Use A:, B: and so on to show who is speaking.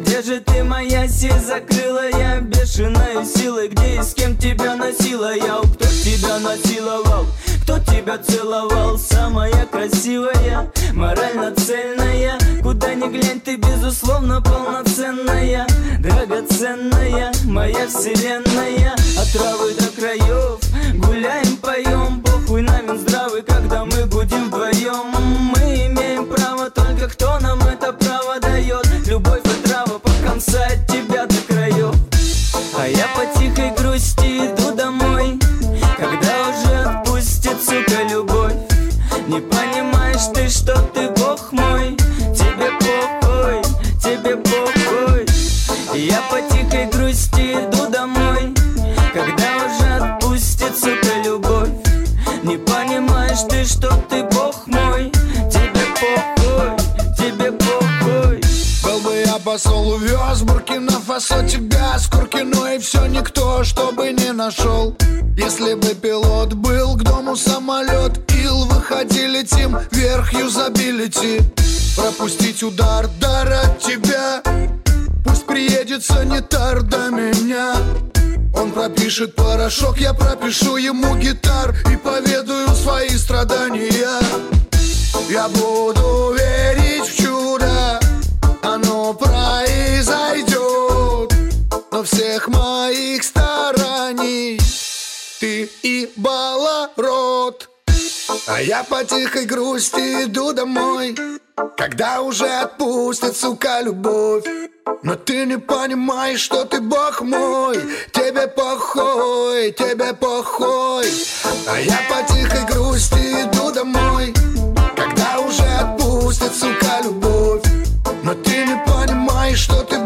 A: Где же ты, моя закрылая бешеной силой? Где и с кем тебя носила я? Кто тебя насиловал? Кто тебя целовал? Самая красивая, морально цельная. Куда ни глянь, ты безусловно полноценная, драгоценная, моя вселенная. От травы до краев гуляем, поем. Похуй на Минздравы, когда мы гудим вдвоем. Мы имеем право, только кто нам это право дает? Любовь и трава по конца от тебя до краев. А я по тихой грусти иду домой, когда уже отпустит, сука, любовь. Не понимаешь ты, что ты бог мой? Тебе похуй, тебе похуй. Я по тихой грусти иду домой, когда уже отпустит, сука, любовь. Не понимаешь ты, что ты бог мой? Тебе похуй, тебе похуй.
B: Был бы я посол, увез Буркина-Фасо тебя с Куркино, и все никто, чтобы не нашел. Если бы пилот был к дому самолет, ил, выходи, летим вверх, юзабилити. Пропустить удар, дар от тебя. Пусть приедет санитар до меня. Он пропишет порошок, я пропишу ему гитар и поведаю свои страдания. Я буду верить в чудо, оно произойдет. Но всех моих стараний ты и баларод. А я по тихой грусти иду домой, когда уже отпустит, сука, любовь. Но ты не понимаешь, что ты бог мой. Тебе похуй, тебе похуй. А я по тихой грусти иду домой, когда уже отпустит, сука, любовь. Но ты не понимаешь, что ты